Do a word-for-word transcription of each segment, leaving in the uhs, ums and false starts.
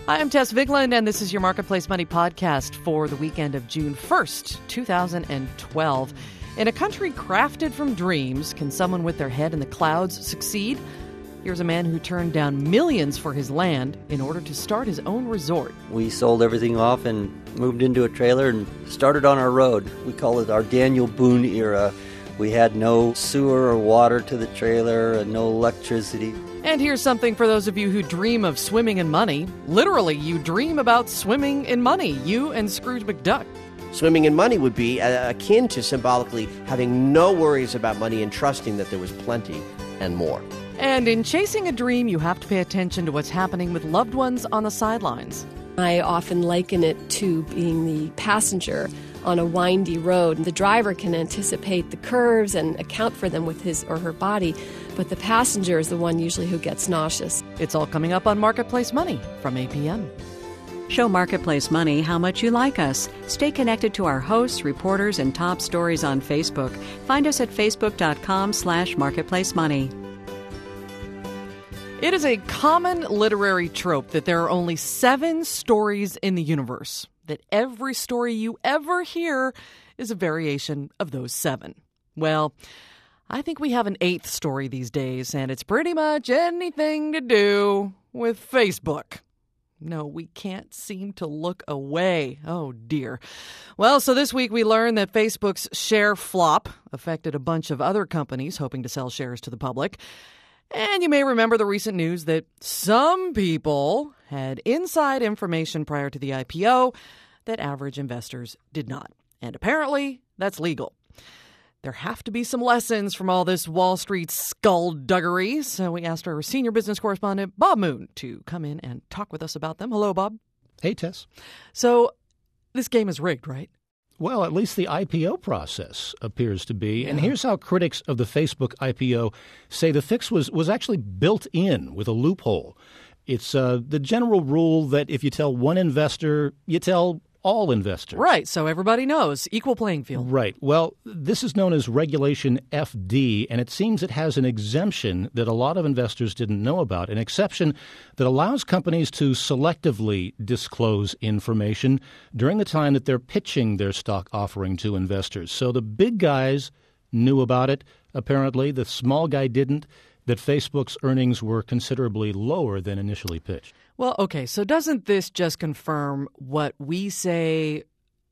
Hi, I'm Tess Vigland, and this is your Marketplace Money podcast for the weekend of June first, two thousand twelve. In a country crafted from dreams, can someone with their head in the clouds succeed? Here's a man who turned down millions for his land in order to start his own resort. We sold everything off and moved into a trailer and started on our road. We call it our Daniel Boone era. We had no sewer or water to the trailer and no electricity. And here's something for those of you who dream of swimming in money. Literally, you dream about swimming in money, you and Scrooge McDuck. Swimming in money would be uh, akin to symbolically having no worries about money and trusting that there was plenty and more. And in chasing a dream, you have to pay attention to what's happening with loved ones on the sidelines. I often liken it to being the passenger on a windy road. The driver can anticipate the curves and account for them with his or her body, but the passenger is the one usually who gets nauseous. It's all coming up on Marketplace Money from eight p.m. Show Marketplace Money how much you like us. Stay connected to our hosts, reporters, and top stories on Facebook. Find us at facebook.com slash marketplacemoney. It is a common literary trope that there are only seven stories in the universe, that every story you ever hear is a variation of those seven. Well, I think we have an eighth story these days, and it's pretty much anything to do with Facebook. No, we can't seem to look away. Oh, dear. Well, so this week we learned that Facebook's share flop affected a bunch of other companies hoping to sell shares to the public. And you may remember the recent news that some people had inside information prior to the I P O that average investors did not. And apparently, that's legal. There have to be some lessons from all this Wall Street skullduggery, so we asked our senior business correspondent, Bob Moon, to come in and talk with us about them. Hello, Bob. Hey, Tess. So this game is rigged, right? Well, at least the I P O process appears to be. Yeah. And here's how critics of the Facebook I P O say the fix was, was actually built in with a loophole. It's uh, the general rule that if you tell one investor, you tell all investors. Right, so everybody knows. Equal playing field. Right. Well, this is known as Regulation F D, and it seems it has an exemption that a lot of investors didn't know about, an exception that allows companies to selectively disclose information during the time that they're pitching their stock offering to investors. So the big guys knew about it, apparently. The small guy didn't, that Facebook's earnings were considerably lower than initially pitched. Well, okay, so doesn't this just confirm what we say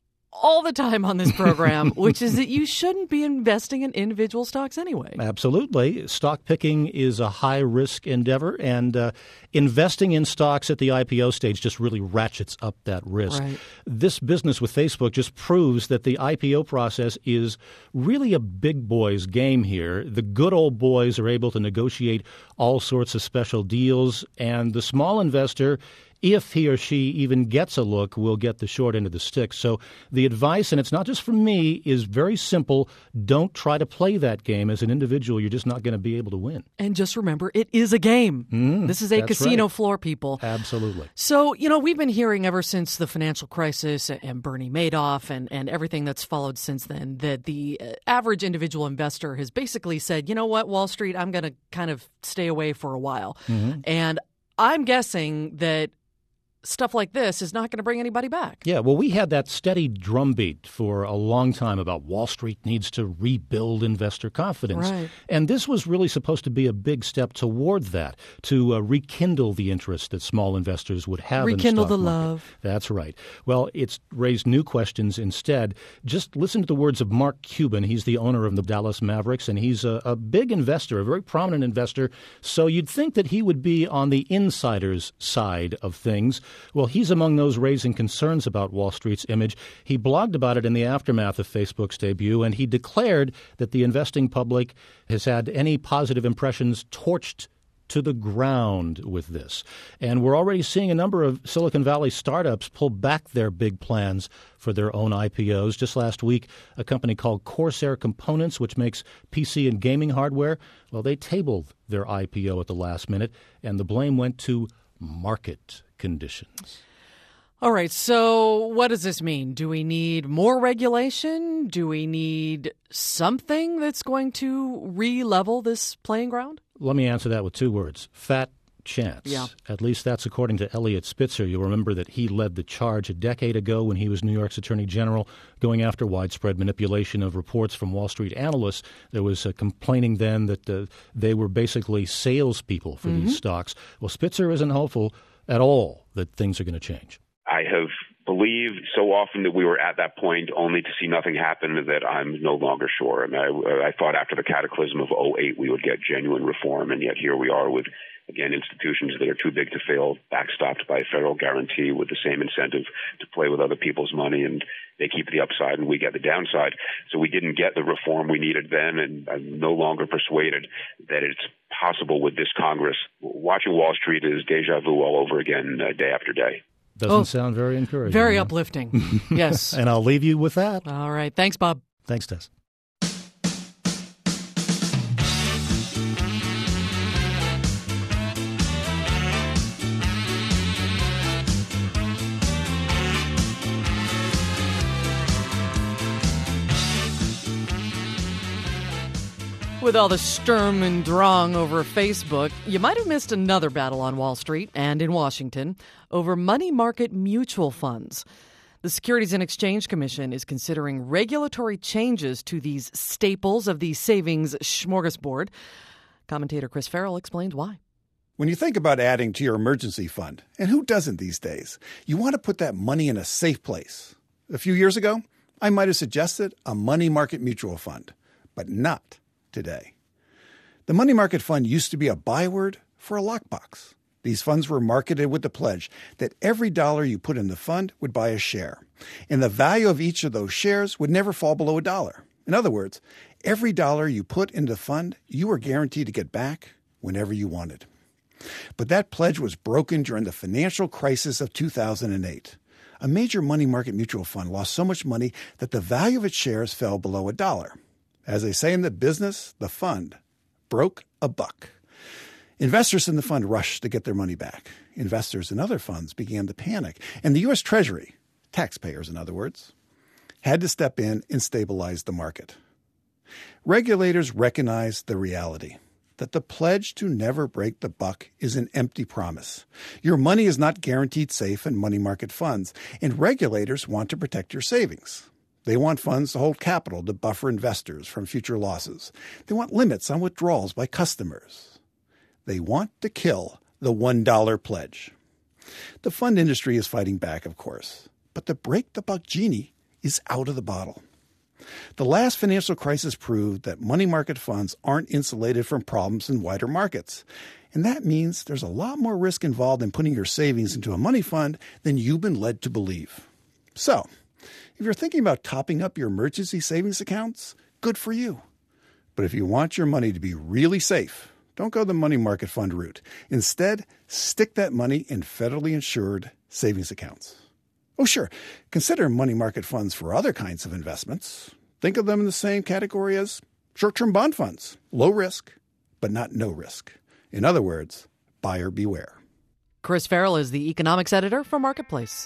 all the time on this program, which is that you shouldn't be investing in individual stocks anyway? Absolutely. Stock picking is a high-risk endeavor, and uh, investing in stocks at the I P O stage just really ratchets up that risk. Right. This business with Facebook just proves that the I P O process is really a big boys game here. The good old boys are able to negotiate all sorts of special deals, and the small investor, if he or she even gets a look, will get the short end of the stick. So the advice, and it's not just from me, is very simple. Don't try to play that game. As an individual, you're just not going to be able to win. And just remember, it is a game. Mm, this is a casino right. floor, people. Absolutely. So, you know, we've been hearing ever since the financial crisis and Bernie Madoff and, and everything that's followed since then that the average individual investor has basically said, you know what, Wall Street, I'm going to kind of stay away for a while. Mm-hmm. And I'm guessing that stuff like this is not going to bring anybody back. Yeah, well, we had that steady drumbeat for a long time about Wall Street needs to rebuild investor confidence. Right. And this was really supposed to be a big step toward that, to uh, rekindle the interest that small investors would have rekindle in the stock the market. love. That's right. Well, it's raised new questions instead. Just listen to the words of Mark Cuban. He's the owner of the Dallas Mavericks, and he's a, a big investor, a very prominent investor. So you'd think that he would be on the insider's side of things. Well, he's among those raising concerns about Wall Street's image. He blogged about it in the aftermath of Facebook's debut, and he declared that the investing public has had any positive impressions torched to the ground with this. And we're already seeing a number of Silicon Valley startups pull back their big plans for their own I P Os. Just last week, a company called Corsair Components, which makes P C and gaming hardware, well, they tabled their I P O at the last minute, and the blame went to market conditions. All right, so what does this mean? Do we need more regulation? Do we need something that's going to re-level this playing ground? Let me answer that with two words: fat chance. Yeah. At least that's according to Eliot Spitzer. You'll remember that he led the charge a decade ago when he was New York's Attorney General, going after widespread manipulation of reports from Wall Street analysts. There was uh, complaining then that uh, they were basically salespeople for mm-hmm. these stocks. Well, Spitzer isn't hopeful at all that things are going to change. I have believed so often that we were at that point only to see nothing happen that I'm no longer sure. I mean, I, I thought after the cataclysm of oh eight we would get genuine reform, and yet here we are with, again, institutions that are too big to fail, backstopped by a federal guarantee with the same incentive to play with other people's money, and they keep the upside and we get the downside. So we didn't get the reform we needed then, and I'm no longer persuaded that it's possible with this Congress. Watching Wall Street is deja vu all over again, uh, day after day. Doesn't oh, sound very encouraging. Very huh? uplifting. Yes. And I'll leave you with that. All right. Thanks, Bob. Thanks, Tess. With all the Sturm and Drang over Facebook, you might have missed another battle on Wall Street and in Washington over money market mutual funds. The Securities and Exchange Commission is considering regulatory changes to these staples of the savings smorgasbord. Commentator Chris Farrell explains why. When you think about adding to your emergency fund, and who doesn't these days, you want to put that money in a safe place. A few years ago, I might have suggested a money market mutual fund, but not today. The money market fund used to be a byword for a lockbox. These funds were marketed with the pledge that every dollar you put in the fund would buy a share, and the value of each of those shares would never fall below a dollar. In other words, every dollar you put into the fund, you were guaranteed to get back whenever you wanted. But that pledge was broken during the financial crisis of two thousand eight. A major money market mutual fund lost so much money that the value of its shares fell below a dollar. As they say in the business, the fund broke a buck. Investors in the fund rushed to get their money back. Investors in other funds began to panic, and the U S Treasury, taxpayers in other words, had to step in and stabilize the market. Regulators recognized the reality that the pledge to never break the buck is an empty promise. Your money is not guaranteed safe in money market funds, and regulators want to protect your savings. They want funds to hold capital to buffer investors from future losses. They want limits on withdrawals by customers. They want to kill the one dollar pledge. The fund industry is fighting back, of course, but the break-the-buck genie is out of the bottle. The last financial crisis proved that money market funds aren't insulated from problems in wider markets. And that means there's a lot more risk involved in putting your savings into a money fund than you've been led to believe. So, if you're thinking about topping up your emergency savings accounts, good for you. But if you want your money to be really safe, don't go the money market fund route. Instead, stick that money in federally insured savings accounts. Oh, sure, consider money market funds for other kinds of investments. Think of them in the same category as short-term bond funds. Low risk, but not no risk. In other words, buyer beware. Chris Farrell is the economics editor for Marketplace.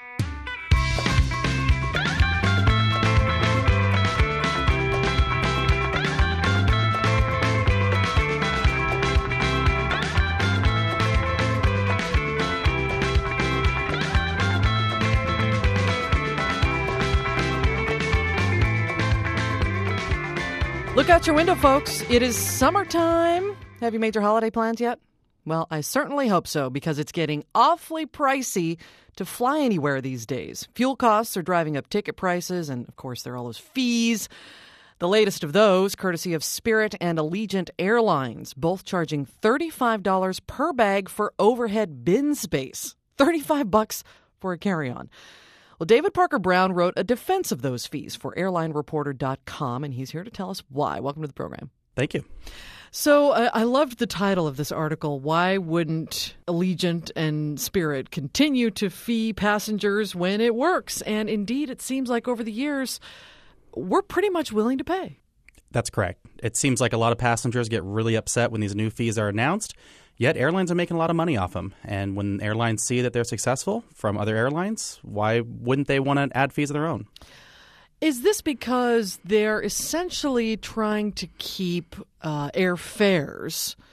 Look out your window, folks. It is summertime. Have you made your holiday plans yet? Well, I certainly hope so, because it's getting awfully pricey to fly anywhere these days. Fuel costs are driving up ticket prices, and of course there are all those fees. The latest of those, courtesy of Spirit and Allegiant Airlines, both charging thirty-five dollars per bag for overhead bin space. thirty-five bucks for a carry-on. Well, David Parker Brown wrote a defense of those fees for airline reporter dot com, and he's here to tell us why. Welcome to the program. Thank you. So uh, I loved the title of this article. Why wouldn't Allegiant and Spirit continue to fee passengers when it works? And indeed, it seems like over the years, we're pretty much willing to pay. That's correct. It seems like a lot of passengers get really upset when these new fees are announced. Yet airlines are making a lot of money off them. And when airlines see that they're successful from other airlines, why wouldn't they want to add fees of their own? Is this because they're essentially trying to keep uh, airfares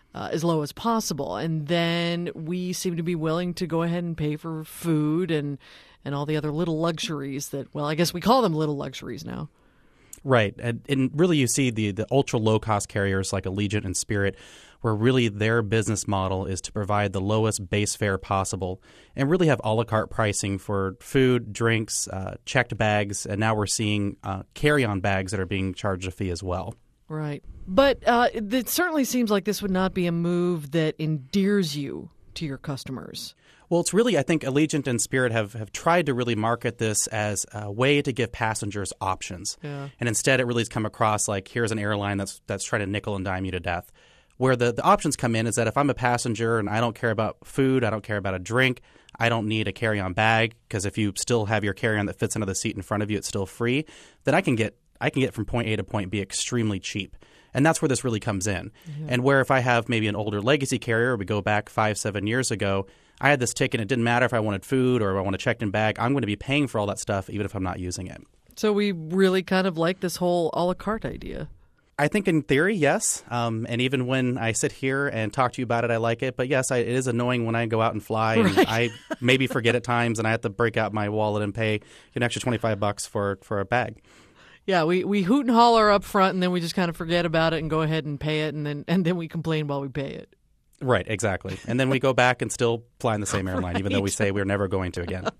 uh, as low as possible. And then we seem to be willing to go ahead and pay for food and, and all the other little luxuries that, well, I guess we call them little luxuries now. Right. And, and really you see the, the ultra low-cost carriers like Allegiant and Spirit, where really their business model is to provide the lowest base fare possible and really have a la carte pricing for food, drinks, uh, checked bags, and now we're seeing uh, carry-on bags that are being charged a fee as well. Right. But uh, it certainly seems like this would not be a move that endears you to your customers. Well, it's really, I think Allegiant and Spirit have, have tried to really market this as a way to give passengers options. Yeah. And instead it really has come across like here's an airline that's that's trying to nickel and dime you to death. Where the, the options come in is that if I'm a passenger and I don't care about food, I don't care about a drink, I don't need a carry-on bag, because if you still have your carry-on that fits into the seat in front of you, it's still free, then I can get I can get from point A to point B extremely cheap. And that's where this really comes in. Mm-hmm. And where if I have maybe an older legacy carrier, we go back five, seven years ago, I had this ticket. It didn't matter if I wanted food or if I want a checked-in bag. I'm going to be paying for all that stuff even if I'm not using it. So we really kind of like this whole a la carte idea. I think in theory, yes. Um, and even when I sit here and talk to you about it, I like it. But yes, I, it is annoying when I go out and fly and right. I maybe forget at times and I have to break out my wallet and pay an extra twenty-five bucks for, for a bag. Yeah, we, we hoot and holler up front and then we just kind of forget about it and go ahead and pay it and then and then we complain while we pay it. Right, exactly. And then we go back and still fly in the same airline, right. even though we say we're never going to again.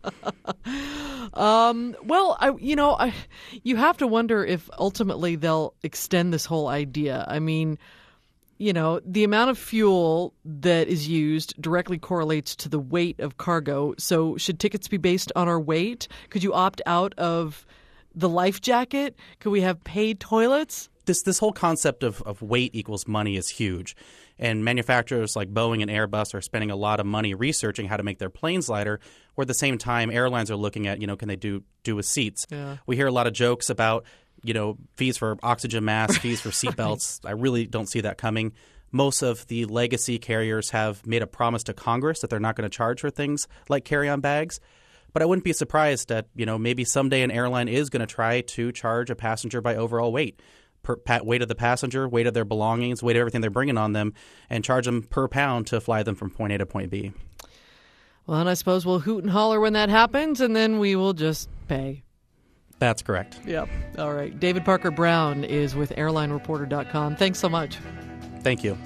Um, well, I, you know, I, you have to wonder if ultimately they'll extend this whole idea. I mean, you know, the amount of fuel that is used directly correlates to the weight of cargo. So should tickets be based on our weight? Could you opt out of the life jacket? Could we have paid toilets? This this whole concept of, of weight equals money is huge. And manufacturers like Boeing and Airbus are spending a lot of money researching how to make their planes lighter, where at the same time airlines are looking at, you know, can they do do with seats? Yeah. We hear a lot of jokes about, you know, fees for oxygen masks, fees for seatbelts. I really don't see that coming. Most of the legacy carriers have made a promise to Congress that they're not going to charge for things like carry-on bags. But I wouldn't be surprised that, you know, maybe someday an airline is going to try to charge a passenger by overall weight. Per, pa- weight of the passenger, weight of their belongings, weight of everything they're bringing on them, and charge them per pound to fly them from point A to point B. Well, and I suppose we'll hoot and holler when that happens, and then we will just pay. That's correct. Yep. All right. David Parker Brown is with airline reporter dot com. Thanks so much. Thank you.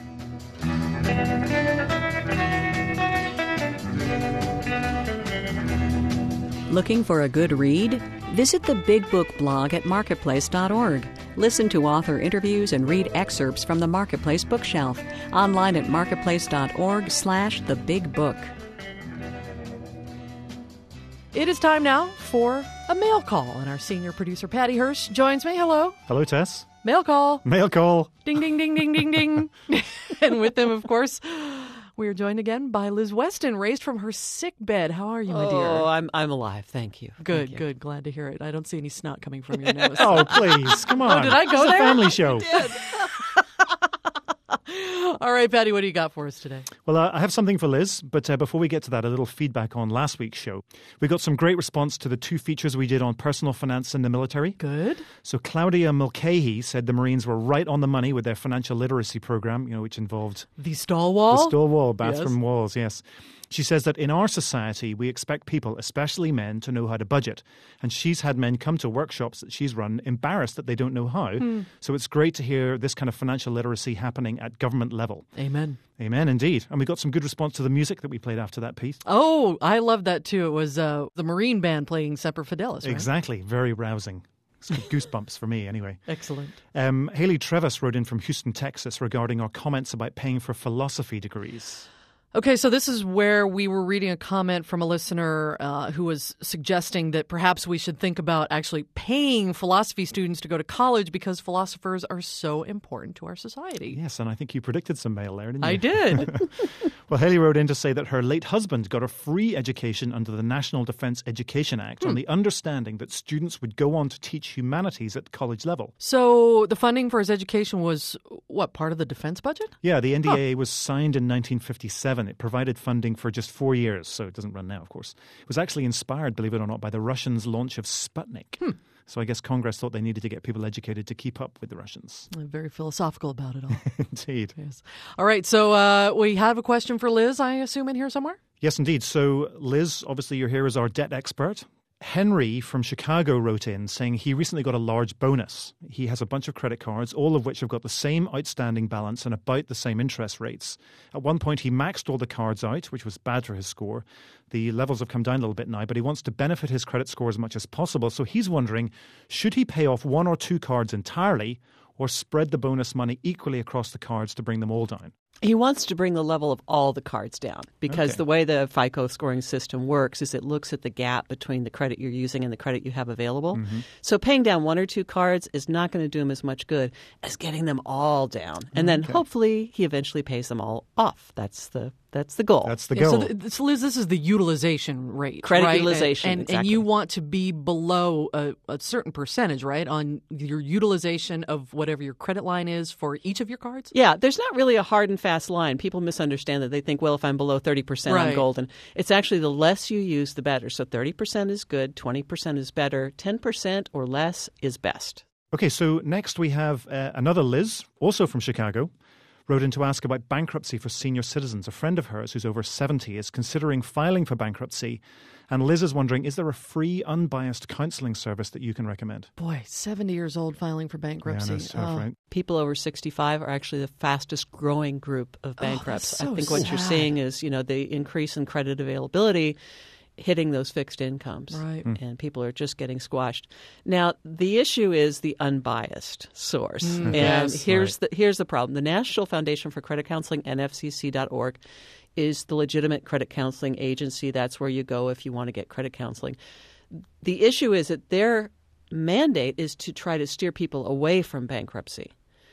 Looking for a good read? Visit the Big Book blog at marketplace dot org. Listen to author interviews and read excerpts from the Marketplace bookshelf. Online at marketplace dot org slash the big book. It is time now for a mail call, and our senior producer, Patty Hirsch, joins me. Hello. Hello, Tess. Mail call. Mail call. Ding, ding, ding, ding, ding, ding. And with them, of course, we are joined again by Liz Weston, raised from her sick bed. How are you, my dear? Oh, I'm I'm alive. Thank you. Good, Thank you. good. Glad to hear it. I don't see any snot coming from your nose. Oh, please. Come on. Oh, did I go It's there? a family show. All right, Patty, what do you got for us today? Well, uh, I have something for Liz, but uh, before we get to that, a little feedback on last week's show. We got some great response to the two features we did on personal finance in the military. Good. So Claudia Mulcahy said the Marines were right on the money with their financial literacy program, you know, which involved the stall wall? The stall wall, bathroom yes. walls, yes. She says that in our society, we expect people, especially men, to know how to budget. And she's had men come to workshops that she's run embarrassed that they don't know how. Hmm. So it's great to hear this kind of financial literacy happening at government level. Amen. Amen, indeed. And we got some good response to the music that we played after that piece. Oh, I love that too. It was uh, the Marine Band playing Semper Fidelis, right? Exactly. Very rousing. It's goosebumps for me, anyway. Excellent. Um, Haley Trevis wrote in from Houston, Texas, regarding our comments about paying for philosophy degrees. Okay, so this is where we were reading a comment from a listener uh, who was suggesting that perhaps we should think about actually paying philosophy students to go to college because philosophers are so important to our society. Yes, and I think you predicted some mail there, didn't you? I did. Well, Haley wrote in to say that her late husband got a free education under the National Defense Education Act hmm. on the understanding that students would go on to teach humanities at college level. So the funding for his education was, what, part of the defense budget? Yeah, the N D A A huh. was signed in nineteen fifty-seven. It provided funding for just four years, so it doesn't run now, of course. It was actually inspired, believe it or not, by the Russians' launch of Sputnik. Hmm. So I guess Congress thought they needed to get people educated to keep up with the Russians. I'm very philosophical about it all. Indeed. Yes. All right, so uh, we have a question for Liz, I assume, in here somewhere? Yes, indeed. So, Liz, obviously you're here as our debt expert. Henry from Chicago wrote in saying he recently got a large bonus. He has a bunch of credit cards, all of which have got the same outstanding balance and about the same interest rates. At one point, he maxed all the cards out, which was bad for his score. The levels have come down a little bit now, but he wants to benefit his credit score as much as possible. So he's wondering, should he pay off one or two cards entirely or spread the bonus money equally across the cards to bring them all down? He wants to bring the level of all the cards down because Okay. the way the FICO scoring system works is it looks at the gap between the credit you're using and the credit you have available. Mm-hmm. So paying down one or two cards is not going to do him as much good as getting them all down. And then Okay. hopefully he eventually pays them all off. That's the that's the goal. That's the Yeah, goal. so, th- so, Liz, this is the utilization rate. Credit right? utilization, And, and, exactly. and you want to be below a, a certain percentage, right, on your utilization of whatever your credit line is for each of your cards? Yeah, there's not really a hard and fast line. People misunderstand that. They think, well, if I'm below thirty percent, Right. I'm golden. It's actually the less you use, the better. So thirty percent is good, twenty percent is better, ten percent or less is best. Okay, so next we have uh, another Liz, also from Chicago, wrote in to ask about bankruptcy for senior citizens. A friend of hers who's over seventy is considering filing for bankruptcy. And Liz is wondering, is there a free, unbiased counselling service that you can recommend? Boy, seventy years old filing for bankruptcy. Yeah, I know, it's tough, Oh. right? People over sixty-five are actually the fastest growing group of bankrupts. so I think what you're sad. seeing is, you know, the increase in credit availability hitting those fixed incomes. Right. And people are just getting squashed. Now, the issue is the unbiased source. Mm, and yes. here's the here's the problem. The National Foundation for Credit Counseling, N F C C dot org, is the legitimate credit counseling agency. That's where you go if you want to get credit counseling. The issue is that their mandate is to try to steer people away from bankruptcy.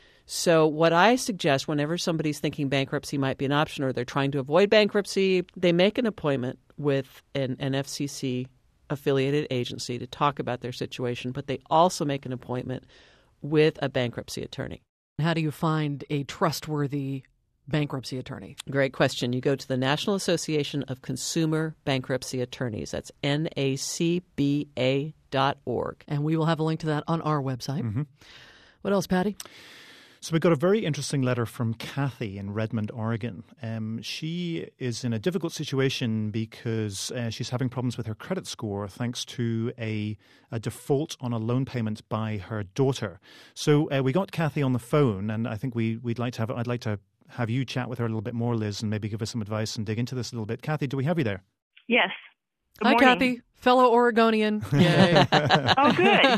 So what I suggest whenever somebody's thinking bankruptcy might be an option or they're trying to avoid bankruptcy, they make an appointment with an N F C C affiliated agency to talk about their situation, but they also make an appointment with a bankruptcy attorney. How do you find a trustworthy bankruptcy attorney? Great question. You go to the National Association of Consumer Bankruptcy Attorneys. That's N A C B A dot org. And we will have a link to that on our website. Mm-hmm. What else, Patty? So we got a very interesting letter from Kathy in Redmond, Oregon. Um, she is in a difficult situation because uh, she's having problems with her credit score thanks to a, a default on a loan payment by her daughter. So uh, we got Kathy on the phone, and I think we, we'd like to have I'd like to have you chat with her a little bit more, Liz, and maybe give us some advice and dig into this a little bit. Kathy, do we have you there? Yes. Good Hi, morning. Kathy, fellow Oregonian. Yay. Oh,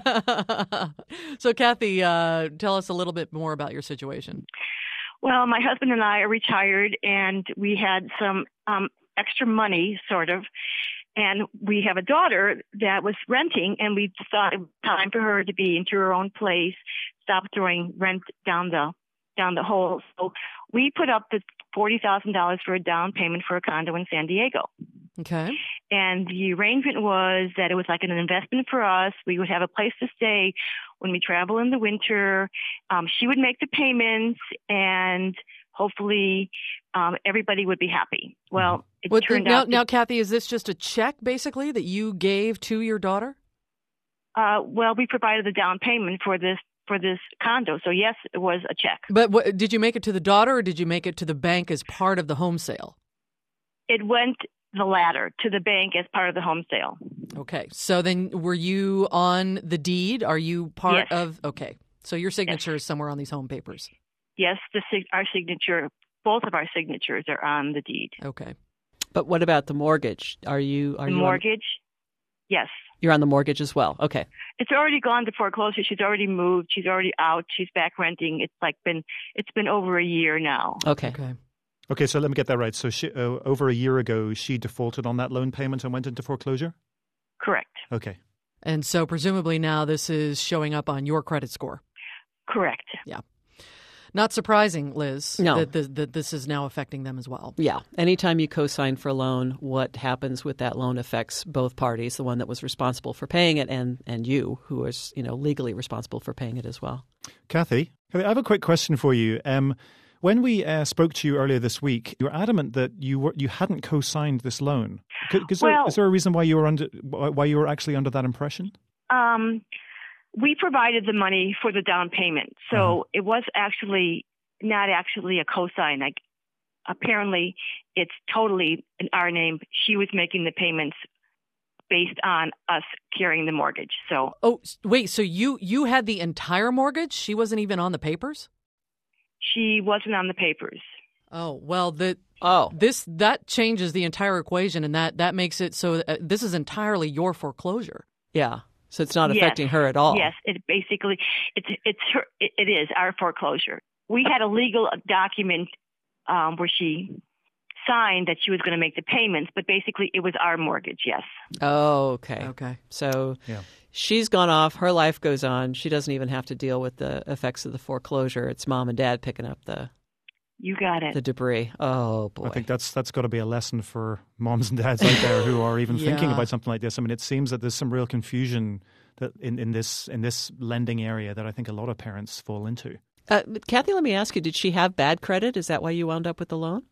good. So, Kathy, uh, tell us a little bit more about your situation. Well, my husband and I are retired, and we had some um, extra money, sort of. And we have a daughter that was renting, and we thought it was time for her to be into her own place, stop throwing rent down the down the hole. So we put up the forty thousand dollars for a down payment for a condo in San Diego. Okay. And the arrangement was that it was like an investment for us. We would have a place to stay when we travel in the winter. Um, she would make the payments, and hopefully um, everybody would be happy. Well, it What, turned now, out. now, Kathy, is this just a check, basically, that you gave to your daughter? Uh, well, we provided the down payment for this for this condo. So, yes, it was a check. But what, did you make it to the daughter, or did you make it to the bank as part of the home sale? It went the latter, to the bank as part of the home sale. Okay. So then were you on the deed? Are you part Yes. of? Okay. So your signature is somewhere on these home papers. Yes, the sig- our signature, both of our signatures are on the deed. Okay. But what about the mortgage? Are you are The you mortgage, yes. On, you're on the mortgage as well? Okay. It's already gone to foreclosure. She's already moved. She's already out. She's back renting. It's like been it's been over a year now. Okay. Okay. Okay, so let me get that right. So she, uh, over a year ago, she defaulted on that loan payment and went into foreclosure? Correct. Okay. And so presumably now this is showing up on your credit score. Correct. Yeah. Not surprising, Liz, No. that, th- that this is now affecting them as well. Yeah. Anytime you co-sign for a loan, what happens with that loan affects both parties, the one that was responsible for paying it and, and you, who is, you know, legally responsible for paying it as well. Kathy, Kathy, I have a quick question for you. Um, when we uh, spoke to you earlier this week, you were adamant that you were you hadn't co-signed this loan. Could, is, there, Well- is there a reason why you were under why you were actually under that impression? Um, We provided the money for the down payment. So Uh-huh. it was actually not actually a cosign. Like, apparently, it's totally in our name. She was making the payments based on us carrying the mortgage. So, Oh, s- wait, so you, you had the entire mortgage? She wasn't even on the papers? she wasn't on the papers. Oh, well, the Oh. this that changes the entire equation, and that, that makes it so uh, this is entirely your foreclosure. Yeah. So it's not Yes. affecting her at all. Yes, it basically it's it's her. It, it is our foreclosure. We had a legal document um, where she signed that she was going to make the payments, but basically it was our mortgage. Yes. Oh, okay. Okay. So Yeah. she's gone off. Her life goes on. She doesn't even have to deal with the effects of the foreclosure. It's mom and dad picking up the You got it. the debris. Oh boy. I think that's that's got to be a lesson for moms and dads out there who are even thinking Yeah. about something like this. I mean, it seems that there's some real confusion that in, in this in this lending area that I think a lot of parents fall into. Uh, Kathy, let me ask you: did she have bad credit? Is that why you wound up with the loan?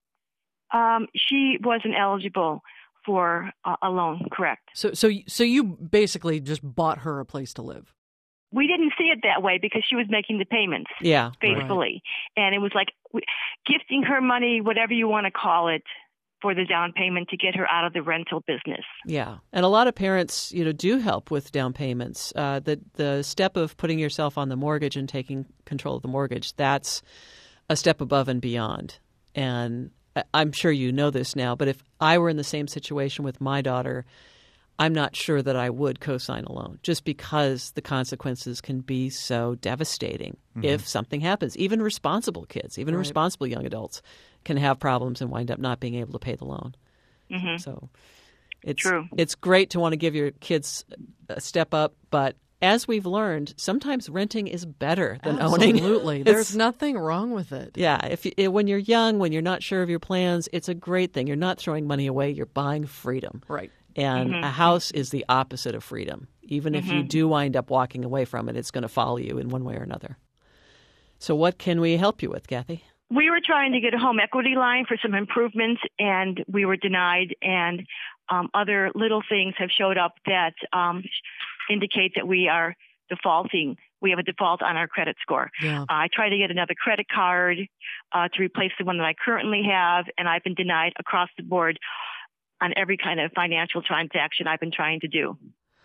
Um, she wasn't eligible for uh, a loan. Correct. So so so you basically just bought her a place to live. We didn't see it that way because she was making the payments Yeah. faithfully, and it was like w- gifting her money, whatever you want to call it, for the down payment to get her out of the rental business. Yeah, and a lot of parents, you know, do help with down payments. Uh, the the step of putting yourself on the mortgage and taking control of the mortgage, that's a step above and beyond. And I- I'm sure you know this now, but if I were in the same situation with my daughter, I'm not sure that I would co-sign a loan, just because the consequences can be so devastating if something happens. Even responsible kids, even Right. responsible young adults can have problems and wind up not being able to pay the loan. Mm-hmm. So it's True. it's great to want to give your kids a step up, but as we've learned, sometimes renting is better than owning. Absolutely. It's- There's nothing wrong with it. Yeah, if you, when you're young, when you're not sure of your plans, it's a great thing. You're not throwing money away, you're buying freedom. Right. And Mm-hmm. a house is the opposite of freedom. Even if you do wind up walking away from it, it's going to follow you in one way or another. So what can we help you with, Kathy? We were trying to get a home equity line for some improvements, and we were denied. And um, other little things have showed up that um, indicate that we are defaulting. We have a default on our credit score. Yeah. Uh, I tried to get another credit card uh, to replace the one that I currently have, and I've been denied across the board on every kind of financial transaction I've been trying to do.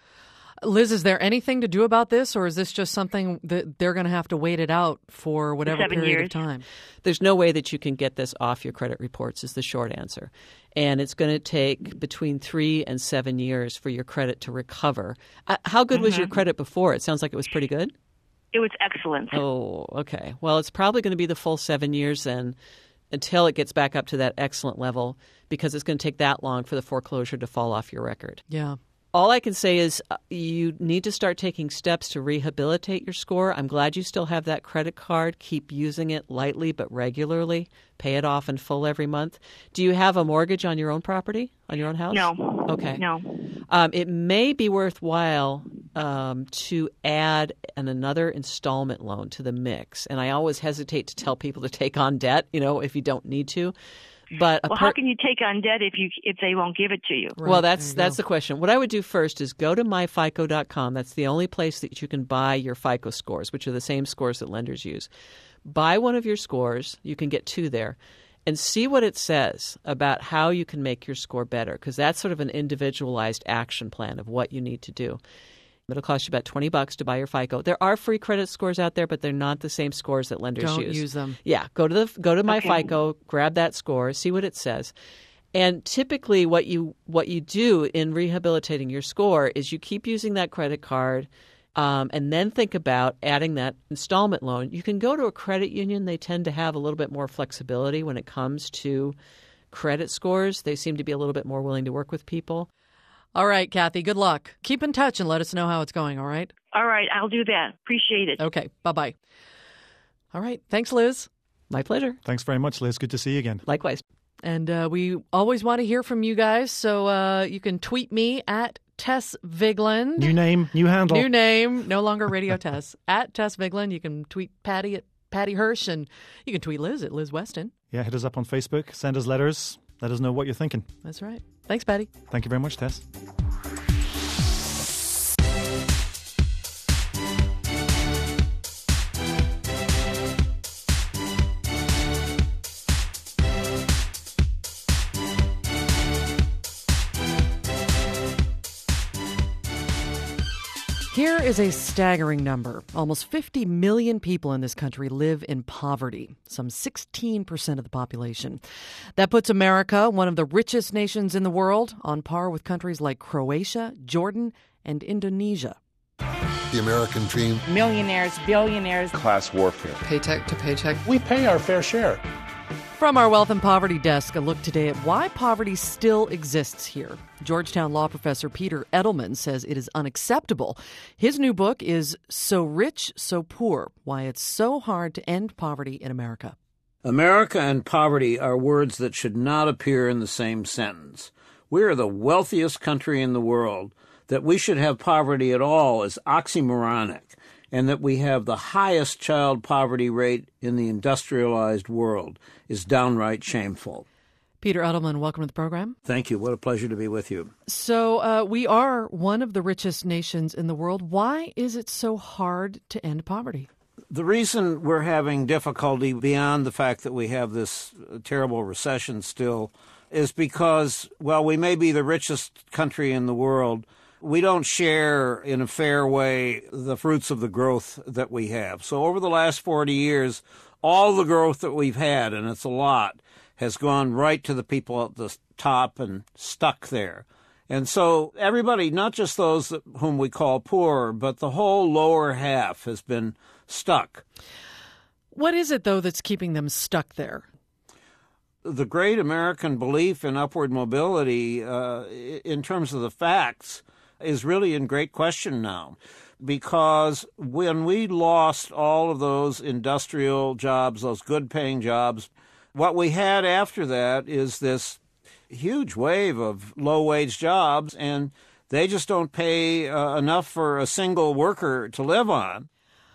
Liz, is there anything to do about this, or is this just something that they're going to have to wait it out for whatever Seven period years. of time? There's no way that you can get this off your credit reports is the short answer. And it's going to take between three and seven years for your credit to recover. Uh, how good was your credit before? It sounds like it was pretty good. It was excellent. Oh, okay. Well, it's probably going to be the full seven years then until it gets back up to that excellent level, because it's going to take that long for the foreclosure to fall off your record. Yeah. All I can say is uh, you need to start taking steps to rehabilitate your score. I'm glad you still have that credit card. Keep using it lightly but regularly. Pay it off in full every month. Do you have a mortgage on your own property, on your own house? No. Okay. No. Um, it may be worthwhile um, to add an another installment loan to the mix. And I always hesitate to tell people to take on debt, you know, if you don't need to. But a Well, per- how can you take on debt if you if they won't give it to you? Right, well, that's there you that's go. the question. What I would do first is go to my fico dot com. That's the only place that you can buy your FICO scores, which are the same scores that lenders use. Buy one of your scores. You can get two there. And see what it says about how you can make your score better, because that's sort of an individualized action plan of what you need to do. It'll cost you about twenty bucks to buy your FICO. There are free credit scores out there, but they're not the same scores that lenders Don't use. use them. Yeah, go to the go to my Okay. FICO, grab that score, see what it says. And typically what you what you do in rehabilitating your score is you keep using that credit card, um, and then think about adding that installment loan. You can go to a credit union. They tend to have a little bit more flexibility when it comes to credit scores. They seem to be a little bit more willing to work with people. All right, Kathy, good luck. Keep in touch and let us know how it's going, all right? All right, I'll do that. Appreciate it. Okay, bye-bye. All right, thanks, Liz. My pleasure. Thanks very much, Liz. Good to see you again. Likewise. And uh, we always want to hear from you guys, so uh, you can tweet me at Tess Vigland. New name, new handle. New name, no longer Radio Tess. At Tess Vigland. You can tweet Patty at Patty Hirsch, and you can tweet Liz at Liz Weston. Yeah, hit us up on Facebook. Send us letters. Let us know what you're thinking. That's right. Thanks, Patty. Thank you very much, Tess. Here is a staggering number. Almost fifty million people in this country live in poverty, some sixteen percent of the population. That puts America, one of the richest nations in the world, on par with countries like Croatia, Jordan, and Indonesia. The American dream. Millionaires, billionaires. Class warfare. Paycheck to paycheck. We pay our fair share. From our Wealth and Poverty Desk, a look today at why poverty still exists here. Georgetown law professor Peter Edelman says it is unacceptable. His new book is So Rich, So Poor, Why It's So Hard to End Poverty in America. America and poverty are words that should not appear in the same sentence. We are the wealthiest country in the world. That we should have poverty at all is oxymoronic, and that we have the highest child poverty rate in the industrialized world is downright shameful. Peter Edelman, welcome to the program. Thank you. What a pleasure to be with you. So uh, we are one of the richest nations in the world. Why is it so hard to end poverty? The reason we're having difficulty beyond the fact that we have this terrible recession still is because, well, we may be the richest country in the world. We don't share in a fair way the fruits of the growth that we have. So over the last forty years, all the growth that we've had, and it's a lot, has gone right to the people at the top and stuck there. And so everybody, not just those that, whom we call poor, but the whole lower half has been stuck. What is it, though, that's keeping them stuck there? The great American belief in upward mobility, uh, in terms of the facts, is really in great question now, because when we lost all of those industrial jobs, those good-paying jobs, what we had after that is this huge wave of low-wage jobs, and they just don't pay uh, enough for a single worker to live on.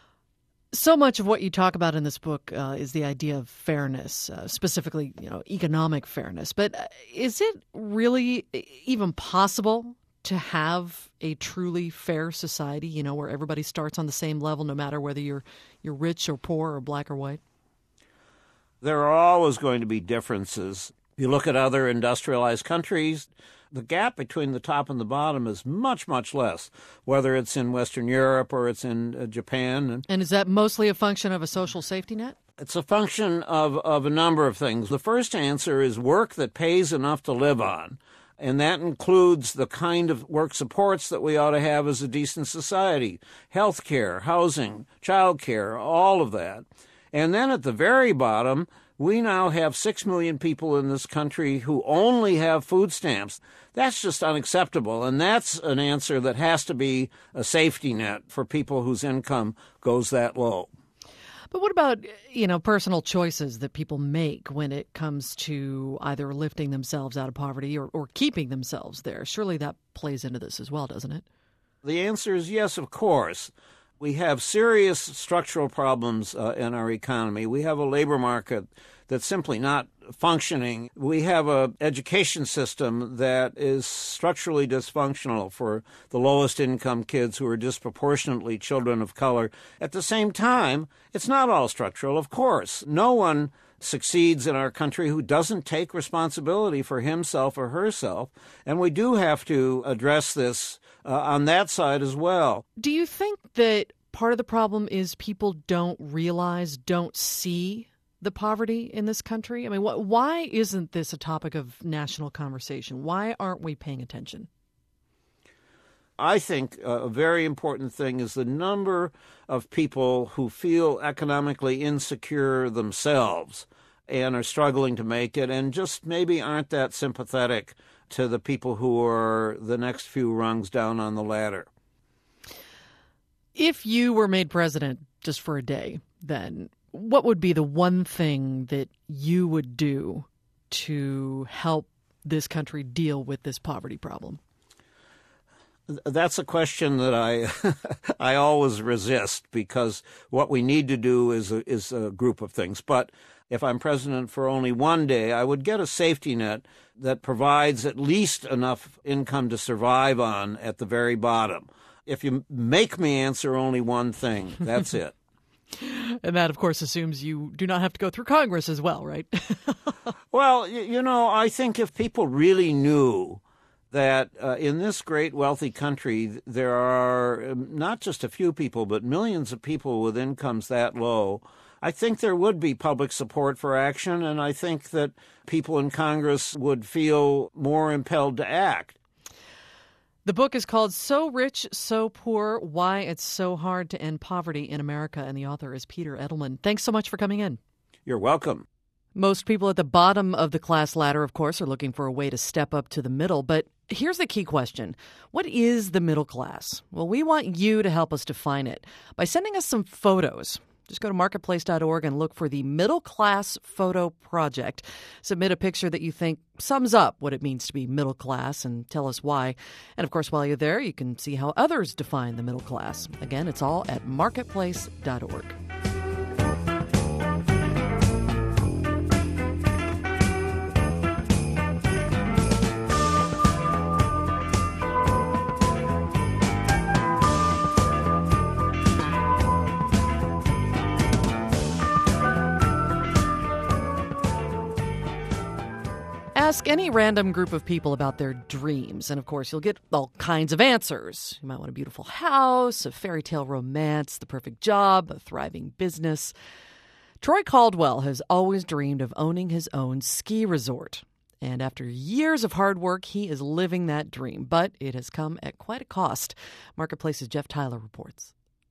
So much of what you talk about in this book uh, is the idea of fairness, uh, specifically, you know, economic fairness. But uh, is it really even possible to have a truly fair society, you know, where everybody starts on the same level, no matter whether you're you're rich or poor or black or white? There are always going to be differences. You look at other industrialized countries, the gap between the top and the bottom is much, much less, whether it's in Western Europe or it's in uh, Japan. And is that mostly a function of a social safety net? It's a function of, of a number of things. The first answer is work that pays enough to live on. And that includes the kind of work supports that we ought to have as a decent society, health care, housing, child care, all of that. And then at the very bottom, we now have six million people in this country who only have food stamps. That's just unacceptable, and that's an answer that has to be a safety net for people whose income goes that low. But what about, you know, personal choices that people make when it comes to either lifting themselves out of poverty or, or keeping themselves there? Surely that plays into this as well, doesn't it? The answer is yes, of course. We have serious structural problems uh, in our economy. We have a labor market that's simply not functioning. We have an education system that is structurally dysfunctional for the lowest income kids who are disproportionately children of color. At the same time, it's not all structural, of course. No one succeeds in our country who doesn't take responsibility for himself or herself, and we do have to address this uh, on that side as well. Do you think that part of the problem is people don't realize, don't see the poverty in this country? I mean, wh- why isn't this a topic of national conversation? Why aren't we paying attention? I think a very important thing is the number of people who feel economically insecure themselves and are struggling to make it and just maybe aren't that sympathetic to the people who are the next few rungs down on the ladder. If you were made president just for a day, then what would be the one thing that you would do to help this country deal with this poverty problem? That's a question that I I always resist, because what we need to do is a, is a group of things. But if I'm president for only one day, I would get a safety net that provides at least enough income to survive on at the very bottom. If you make me answer only one thing, that's it. And that, of course, assumes you do not have to go through Congress as well, right? Well, you know, I think if people really knew that uh, in this great wealthy country, there are not just a few people, but millions of people with incomes that low. I think there would be public support for action, and I think that people in Congress would feel more impelled to act. The book is called So Rich, So Poor, Why It's So Hard to End Poverty in America, and the author is Peter Edelman. Thanks so much for coming in. You're welcome. Most people at the bottom of the class ladder, of course, are looking for a way to step up to the middle. But here's the key question. What is the middle class? Well, we want you to help us define it by sending us some photos. Just go to marketplace dot org and look for the Middle Class Photo Project. Submit a picture that you think sums up what it means to be middle class and tell us why. And, of course, while you're there, you can see how others define the middle class. Again, it's all at marketplace dot org. Ask any random group of people about their dreams, and of course you'll get all kinds of answers. You might want a beautiful house, a fairy tale romance, the perfect job, a thriving business. Troy Caldwell has always dreamed of owning his own ski resort. And after years of hard work, he is living that dream. But it has come at quite a cost. Marketplace's Jeff Tyler reports.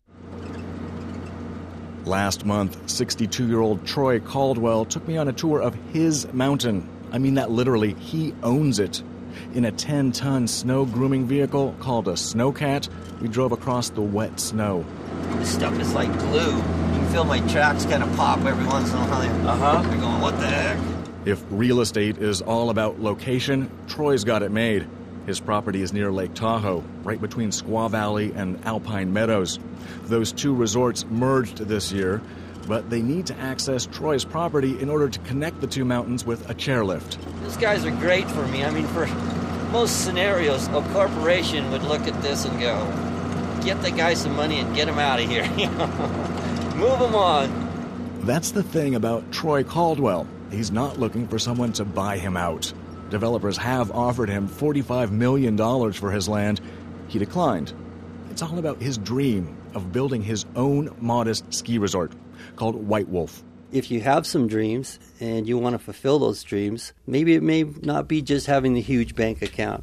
Last month, sixty-two-year-old Troy Caldwell took me on a tour of his mountain. I mean that literally, he owns it. In a ten-ton snow grooming vehicle called a Snowcat, we drove across the wet snow. This stuff is like glue. You can feel my tracks kind of pop every once in a while. Uh-huh. You're going, what the heck? If real estate is all about location, Troy's got it made. His property is near Lake Tahoe, right between Squaw Valley and Alpine Meadows. Those two resorts merged this year, but they need to access Troy's property in order to connect the two mountains with a chairlift. Those guys are great for me. I mean, for most scenarios, a corporation would look at this and go, get the guy some money and get him out of here. Move him on. That's the thing about Troy Caldwell. He's not looking for someone to buy him out. Developers have offered him forty-five million dollars for his land. He declined. It's all about his dream of building his own modest ski resort called White Wolf. If you have some dreams and you want to fulfill those dreams, maybe it may not be just having the huge bank account.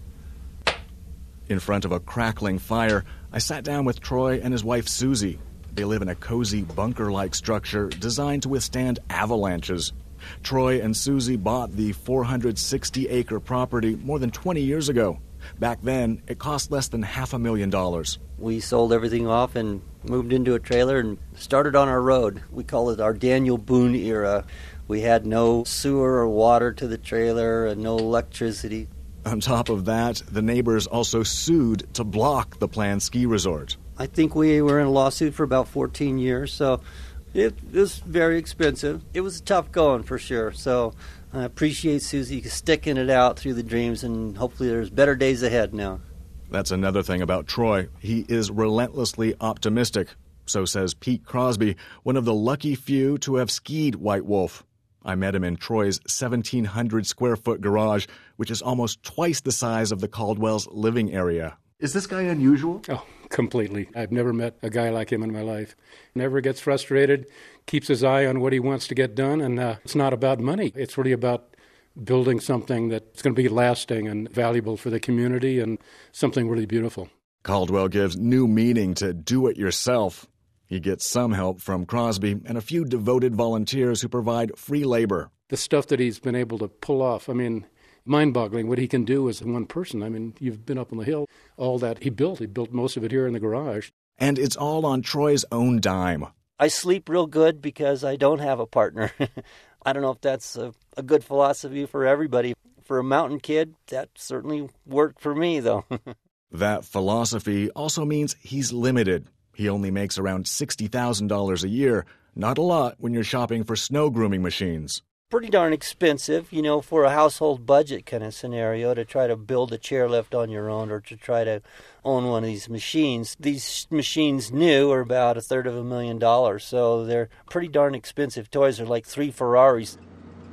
In front of a crackling fire, I sat down with Troy and his wife Susie. They live in a cozy bunker-like structure designed to withstand avalanches. Troy and Susie bought the four hundred sixty acre property more than twenty years ago. Back then, it cost less than half a million dollars. We sold everything off and moved into a trailer and started on our road. We call it our Daniel Boone era. We had no sewer or water to the trailer and no electricity. On top of that, the neighbors also sued to block the planned ski resort. I think we were in a lawsuit for about fourteen years, so it was very expensive. It was tough going for sure, so I appreciate Susie sticking it out through the dreams, and hopefully there's better days ahead now. That's another thing about Troy. He is relentlessly optimistic. So says Pete Crosby, one of the lucky few to have skied White Wolf. I met him in Troy's seventeen hundred square foot garage, which is almost twice the size of the Caldwell's living area. Is this guy unusual? Oh, completely. I've never met a guy like him in my life. Never gets frustrated, keeps his eye on what he wants to get done, and uh, it's not about money. It's really about building something that's going to be lasting and valuable for the community and something really beautiful. Caldwell gives new meaning to do-it-yourself. He gets some help from Crosby and a few devoted volunteers who provide free labor. The stuff that he's been able to pull off, I mean, mind-boggling what he can do as one person. I mean, you've been up on the hill. All that he built, he built most of it here in the garage. And it's all on Troy's own dime. I sleep real good because I don't have a partner. I don't know if that's a, a good philosophy for everybody. For a mountain kid, that certainly worked for me, though. That philosophy also means he's limited. He only makes around sixty thousand dollars a year. Not a lot when you're shopping for snow grooming machines. Pretty darn expensive, you know, for a household budget kind of scenario to try to build a chairlift on your own or to try to own one of these machines. These machines new are about a third of a million dollars, so they're pretty darn expensive toys. They're like three Ferraris.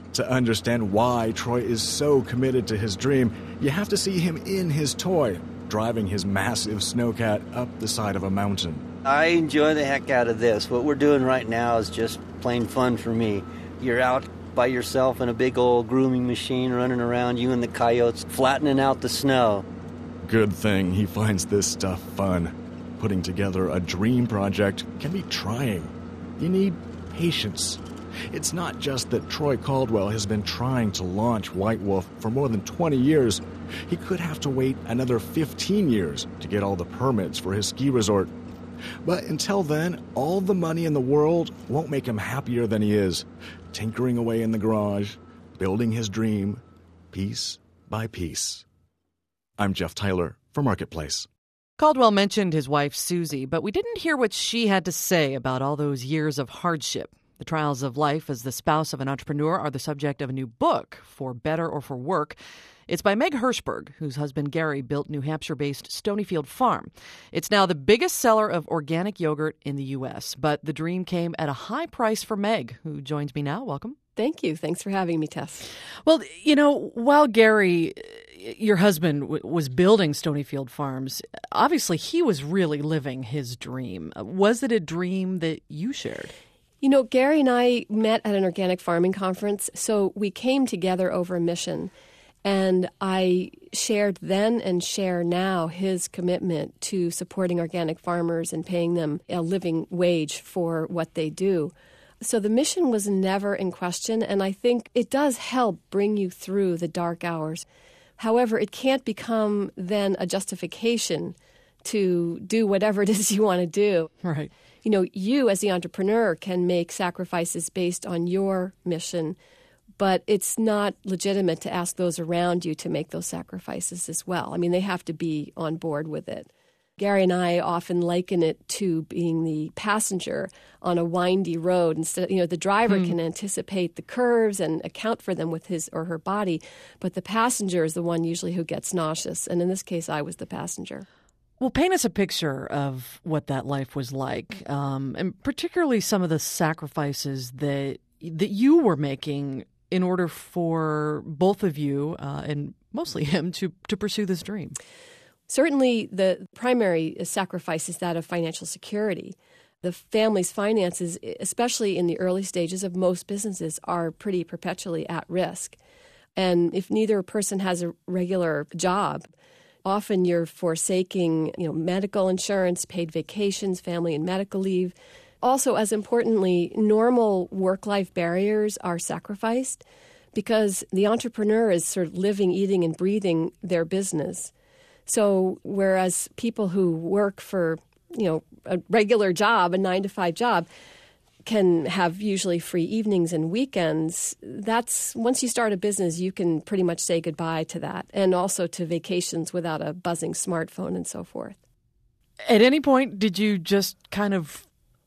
To understand why Troy is so committed to his dream, you have to see him in his toy, driving his massive snowcat up the side of a mountain. I enjoy the heck out of this. What we're doing right now is just plain fun for me. You're out by yourself in a big old grooming machine running around, you and the coyotes flattening out the snow. Good thing he finds this stuff fun. Putting together a dream project can be trying. You need patience. It's not just that Troy Caldwell has been trying to launch White Wolf for more than twenty years. He could have to wait another fifteen years to get all the permits for his ski resort. But until then, all the money in the world won't make him happier than he is, tinkering away in the garage, building his dream, piece by piece. I'm Jeff Tyler for Marketplace. Caldwell mentioned his wife, Susie, but we didn't hear what she had to say about all those years of hardship. The trials of life as the spouse of an entrepreneur are the subject of a new book, For Better or For Work. It's by Meg Hirschberg, whose husband Gary built New Hampshire-based Stonyfield Farm. It's now the biggest seller of organic yogurt in the U S, but the dream came at a high price for Meg, who joins me now. Welcome. Thank you. Thanks for having me, Tess. Well, you know, while Gary, your husband, w- was building Stonyfield Farms, obviously he was really living his dream. Was it a dream that you shared? You know, Gary and I met at an organic farming conference, so we came together over a mission. And I shared then and share now his commitment to supporting organic farmers and paying them a living wage for what they do. So the mission was never in question, and I think it does help bring you through the dark hours. However, it can't become then a justification to do whatever it is you want to do. Right. You know, you as the entrepreneur can make sacrifices based on your mission, but it's not legitimate to ask those around you to make those sacrifices as well. I mean, they have to be on board with it. Gary and I often liken it to being the passenger on a windy road. Instead, you know, the driver hmm. can anticipate the curves and account for them with his or her body, but the passenger is the one usually who gets nauseous. And in this case, I was the passenger. Well, paint us a picture of what that life was like, um, and particularly some of the sacrifices that that you were making in order for both of you, uh, and mostly him, to, to pursue this dream. Certainly the primary sacrifice is that of financial security. The family's finances, especially in the early stages of most businesses, are pretty perpetually at risk. And if neither person has a regular job, often you're forsaking, you know, medical insurance, paid vacations, family and medical leave. Also, as importantly, normal work-life barriers are sacrificed because the entrepreneur is sort of living, eating, and breathing their business. So whereas people who work for, you know, a regular job, a nine to five job, can have usually free evenings and weekends, that's once you start a business, you can pretty much say goodbye to that, and also to vacations without a buzzing smartphone and so forth. At any point, did you just kind of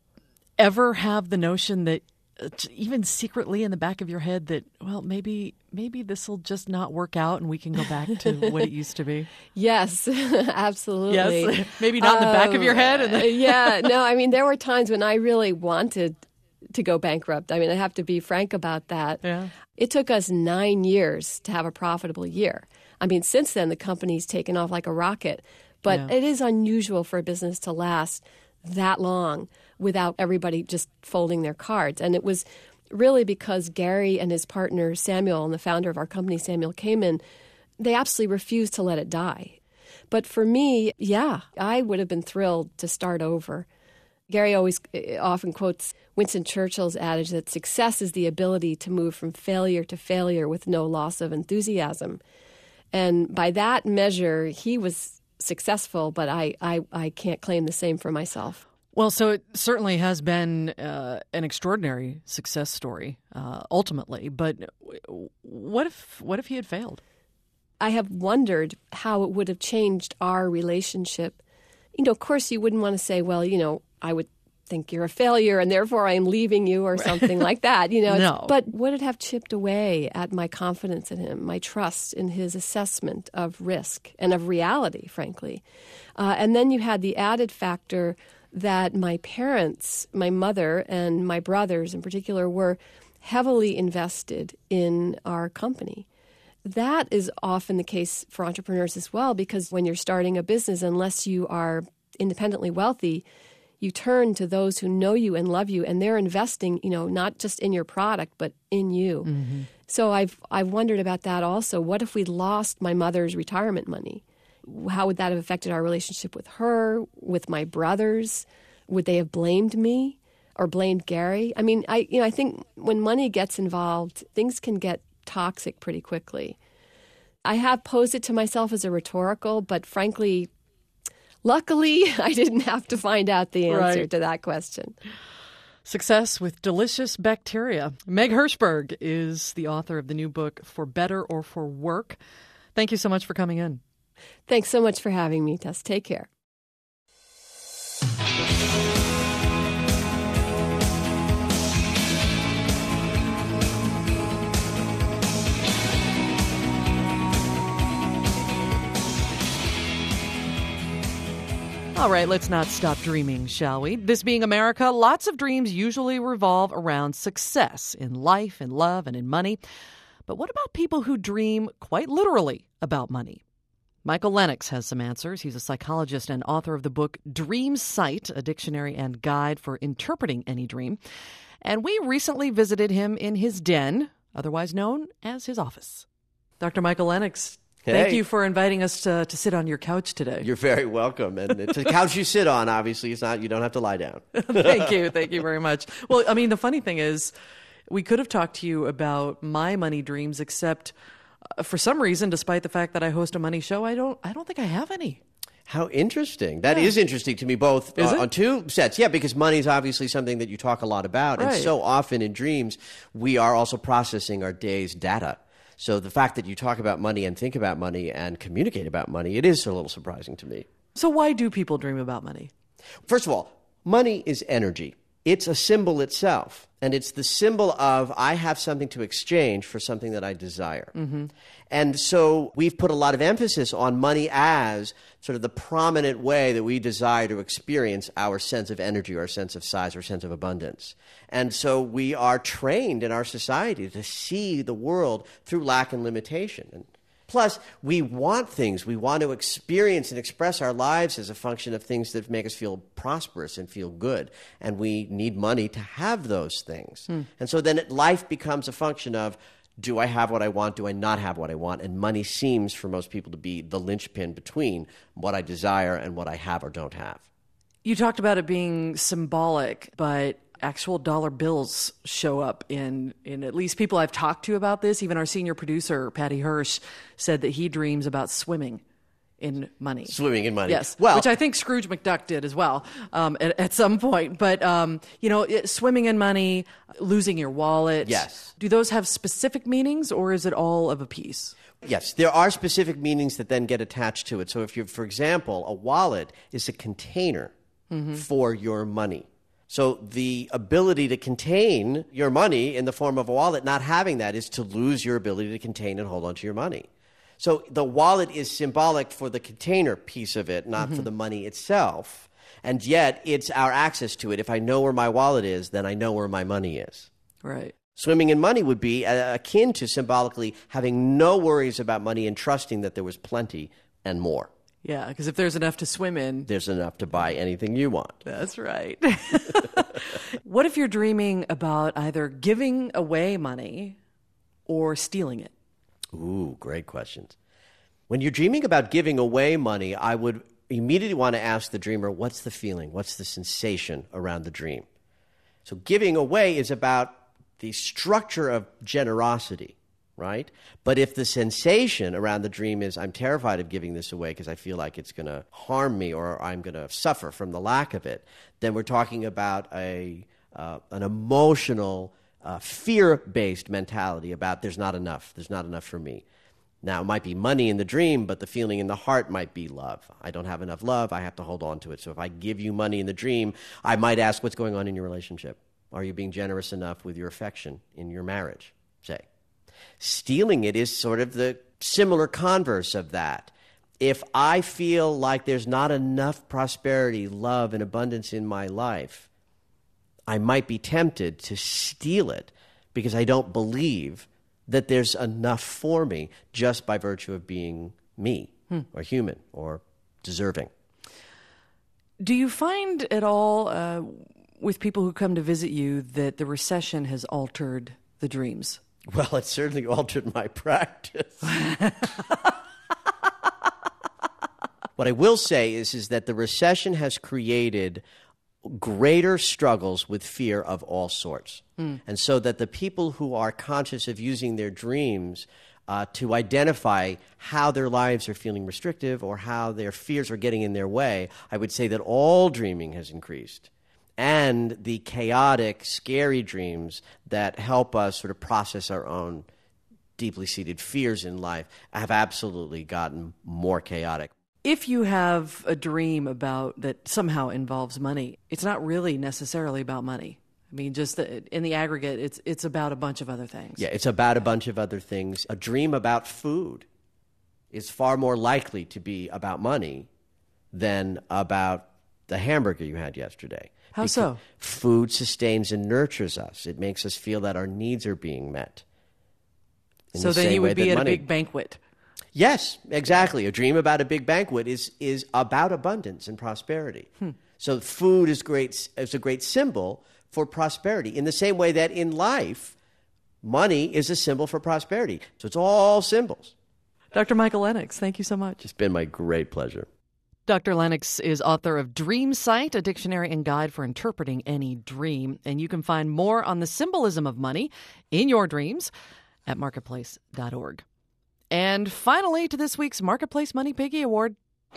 ever have the notion that, uh, even secretly in the back of your head, that, well, maybe maybe this will just not work out and we can go back to what it used to be? Yes, absolutely. Yes, maybe not in the back um, of your head. And then... yeah, no, I mean, there were times when I really wanted to go bankrupt. I mean, I have to be frank about that. Yeah. It took us nine years to have a profitable year. I mean, since then, the company's taken off like a rocket. But yeah. It is unusual for a business to last that long without everybody just folding their cards. And it was really because Gary and his partner, Samuel, and the founder of our company, Samuel Kamen, they absolutely refused to let it die. But for me, yeah, I would have been thrilled to start over. Gary always often quotes Winston Churchill's adage that success is the ability to move from failure to failure with no loss of enthusiasm. And by that measure, he was successful, but I, I, I can't claim the same for myself. Well, so it certainly has been uh, an extraordinary success story, uh, ultimately. But what if what if he had failed? I have wondered how it would have changed our relationship. You know, of course, you wouldn't want to say, well, you know, I would think you're a failure and therefore I'm leaving you or something like that. You know, no. But would it have chipped away at my confidence in him, my trust in his assessment of risk and of reality, frankly? Uh, and then you had the added factor that my parents, my mother and my brothers in particular, were heavily invested in our company. That is often the case for entrepreneurs as well, because when you're starting a business, unless you are independently wealthy, you turn to those who know you and love you, and they're investing, you know, not just in your product, but in you. Mm-hmm. So I've I've wondered about that also. What if we lost my mother's retirement money? How would that have affected our relationship with her, with my brothers? Would they have blamed me or blamed Gary? I mean, I you know, I think when money gets involved, things can get toxic pretty quickly. I have posed it to myself as a rhetorical, but frankly, luckily, I didn't have to find out the answer Right. to that question. Success with delicious bacteria. Meg Hirshberg is the author of the new book, For Better or For Work. Thank you so much for coming in. Thanks so much for having me, Tess. Take care. All right, let's not stop dreaming, shall we? This being America, lots of dreams usually revolve around success in life, in love, and in money. But what about people who dream quite literally about money? Michael Lennox has some answers. He's a psychologist and author of the book Dream Sight, a dictionary and guide for interpreting any dream. And we recently visited him in his den, otherwise known as his office. Doctor Michael Lennox, thank Hey. you for inviting us to, to sit on your couch today. You're very welcome. And it's a couch you sit on, obviously. It's not, you don't have to lie down. Thank you. Thank you very much. Well, I mean, the funny thing is, we could have talked to you about my money dreams, except uh, for some reason, despite the fact that I host a money show, I don't I don't think I have any. How interesting. That is interesting to me, both Is uh, it? on two sets. Yeah, because money is obviously something that you talk a lot about. And Right. so often in dreams, we are also processing our day's data. So the fact that you talk about money and think about money and communicate about money, it is a little surprising to me. So why do people dream about money? First of all, money is energy. It's a symbol itself. And it's the symbol of I have something to exchange for something that I desire. Mm-hmm. And so we've put a lot of emphasis on money as sort of the prominent way that we desire to experience our sense of energy, our sense of size, our sense of abundance. And so we are trained in our society to see the world through lack and limitation. And plus, we want things. We want to experience and express our lives as a function of things that make us feel prosperous and feel good. And we need money to have those things. Hmm. And so then it, life becomes a function of, do I have what I want? Do I not have what I want? And money seems for most people to be the linchpin between what I desire and what I have or don't have. You talked about it being symbolic, but actual dollar bills show up in, in at least people I've talked to about this. Even our senior producer, Patty Hirsch, said that he dreams about swimming in money. Swimming in money. Yes, Well, which I think Scrooge McDuck did as well um, at, at some point. But, um, you know, it, swimming in money, losing your wallet. Yes. Do those have specific meanings, or is it all of a piece? Yes, there are specific meanings that then get attached to it. So if you're, for example, a wallet is a container Mhm. for your money. So the ability to contain your money in the form of a wallet, not having that, is to lose your ability to contain and hold on to your money. So the wallet is symbolic for the container piece of it, not for Mhm. the money itself. And yet it's our access to it. If I know where my wallet is, then I know where my money is. Right. Swimming in money would be uh, akin to symbolically having no worries about money and trusting that there was plenty and more. Yeah, because if there's enough to swim in, there's enough to buy anything you want. That's right. What if you're dreaming about either giving away money or stealing it? Ooh, great questions. When you're dreaming about giving away money, I would immediately want to ask the dreamer, what's the feeling? What's the sensation around the dream? So giving away is about the structure of generosity, right? But if the sensation around the dream is, I'm terrified of giving this away because I feel like it's going to harm me or I'm going to suffer from the lack of it, then we're talking about a uh, an emotional, uh, fear-based mentality about there's not enough, there's not enough for me. Now, it might be money in the dream, but the feeling in the heart might be love. I don't have enough love, I have to hold on to it. So if I give you money in the dream, I might ask, what's going on in your relationship? Are you being generous enough with your affection in your marriage, say? Stealing it is sort of the similar converse of that. If I feel like there's not enough prosperity, love, and abundance in my life, I might be tempted to steal it because I don't believe that there's enough for me just by virtue of being me hmm. or human or deserving. Do you find at all uh, with people who come to visit you that the recession has altered the dreams? Well, it certainly altered my practice. What I will say is, is that the recession has created greater struggles with fear of all sorts. Mm. And so that the people who are conscious of using their dreams uh, to identify how their lives are feeling restrictive or how their fears are getting in their way, I would say that all dreaming has increased. And the chaotic, scary dreams that help us sort of process our own deeply seated fears in life have absolutely gotten more chaotic. If you have a dream about that somehow involves money, it's not really necessarily about money. I mean, just the, in the aggregate, it's it's about a bunch of other things. Yeah, it's about a bunch of other things. A dream about food is far more likely to be about money than about the hamburger you had yesterday. How so? Food sustains and nurtures us. It makes us feel that our needs are being met. So the then you would be at money, a big banquet. Yes, exactly. A dream about a big banquet is is about abundance and prosperity. Hmm. So food is great is a great symbol for prosperity. In the same way that in life, money is a symbol for prosperity. So it's all symbols. Doctor Michael Lennox, thank you so much. It's been my great pleasure. Doctor Lennox is author of Dream Sight, a dictionary and guide for interpreting any dream. And you can find more on the symbolism of money in your dreams at marketplace dot org. And finally, to this week's Marketplace Money Piggy Award.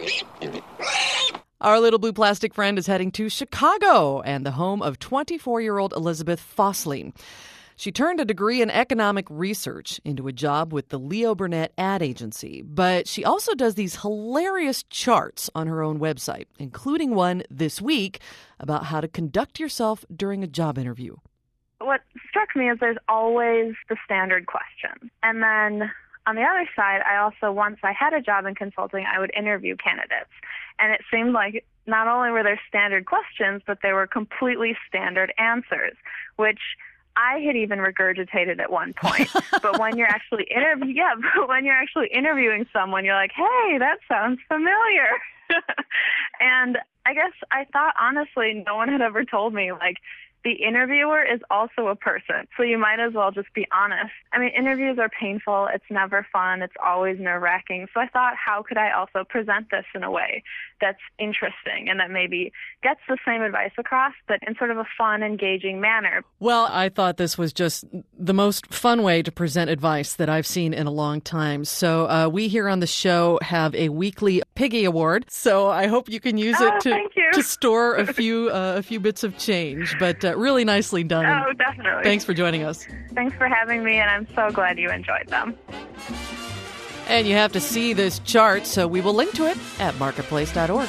Our little blue plastic friend is heading to Chicago and the home of twenty-four-year-old Elizabeth Fosling. She turned a degree in economic research into a job with the Leo Burnett ad agency, but she also does these hilarious charts on her own website, including one this week about how to conduct yourself during a job interview. What struck me is there's always the standard question. And then on the other side, I also, once I had a job in consulting, I would interview candidates. And it seemed like not only were there standard questions, but they were completely standard answers, which I had even regurgitated at one point. But when you're actually interview, yeah, but when you're actually interviewing someone, you're like, hey, that sounds familiar. And I guess I thought, honestly, no one had ever told me, like, the interviewer is also a person, so you might as well just be honest. I mean, interviews are painful. It's never fun. It's always nerve-wracking. So I thought, how could I also present this in a way that's interesting and that maybe gets the same advice across, but in sort of a fun, engaging manner? Well, I thought this was just the most fun way to present advice that I've seen in a long time. So uh, we here on the show have a weekly Piggy Award, so I hope you can use oh, it to, thank you. to store a few uh, a few bits of change. But uh, really nicely done. Oh, definitely. Thanks for joining us. Thanks for having me, and I'm so glad you enjoyed them. And you have to see this chart, so we will link to it at marketplace dot org.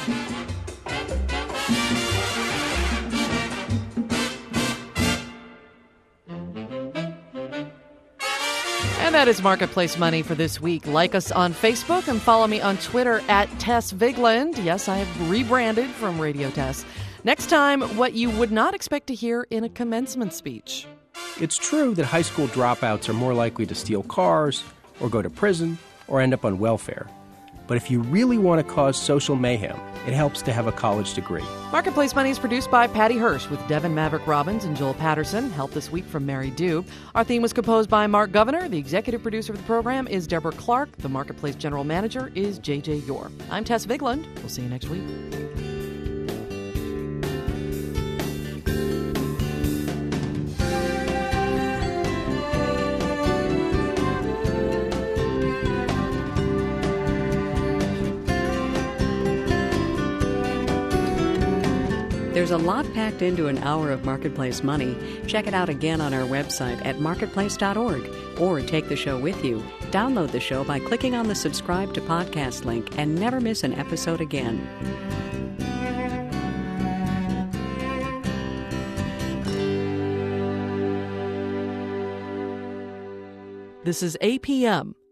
And that is Marketplace Money for this week. Like us on Facebook and follow me on Twitter at Tess Vigland. Yes, I have rebranded from Radio Tess. Next time, what you would not expect to hear in a commencement speech. It's true that high school dropouts are more likely to steal cars or go to prison or end up on welfare. But if you really want to cause social mayhem, it helps to have a college degree. Marketplace Money is produced by Patty Hirsch with Devin Maverick Robbins and Joel Patterson. Help this week from Mary Dew. Our theme was composed by Mark Governor. The executive producer of the program is Deborah Clark. The Marketplace general manager is J J Yore. I'm Tess Vigland. We'll see you next week. There's a lot packed into an hour of Marketplace Money. Check it out again on our website at marketplace dot org or take the show with you. Download the show by clicking on the subscribe to podcast link and never miss an episode again. This is A P M.